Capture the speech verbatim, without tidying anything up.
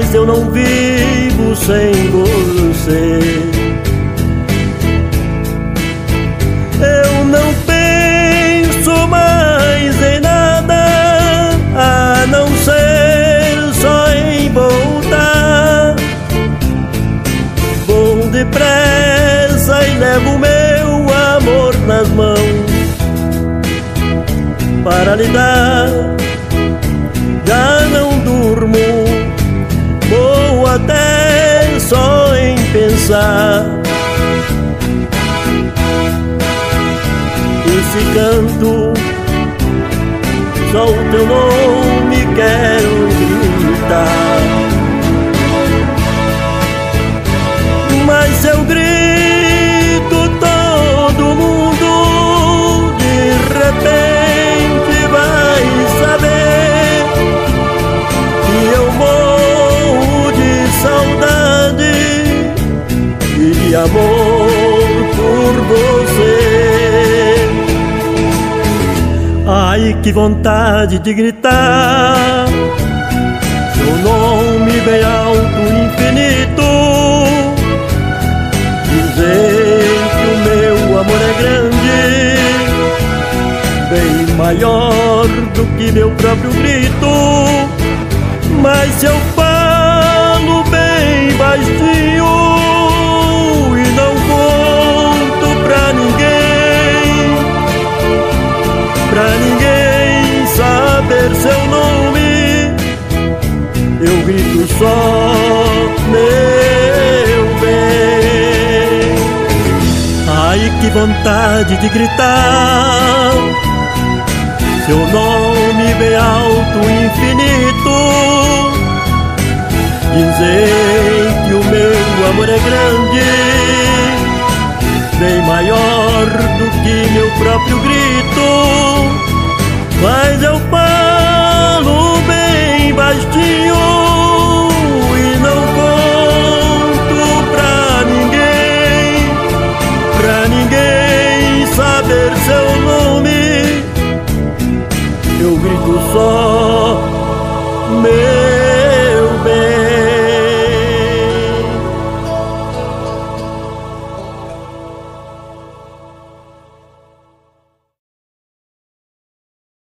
mas eu não vivo sem você. Eu não penso mais em nada, a não ser só em voltar. Vou depressa e levo meu amor nas mãos para lhe dar. Já não durmo, vou até só em pensar. Esse canto, só o teu nome quero gritar. Mas se eu grito, todo mundo de repente vai saber que eu morro de saudade e de amor por você. Ai, que vontade de gritar seu nome bem alto, infinito, dizer que o meu amor é grande, bem maior do que meu próprio grito. Mas se eu falo bem baixinho e não conto pra ninguém, pra ninguém saber seu nome, eu grito só meu bem. Ai, que vontade de gritar seu nome bem alto, infinito, dizer que o meu amor é grande, bem maior do que meu próprio grito. Mas eu falo bem baixinho e não conto pra ninguém, pra ninguém saber seu nome, eu grito só meu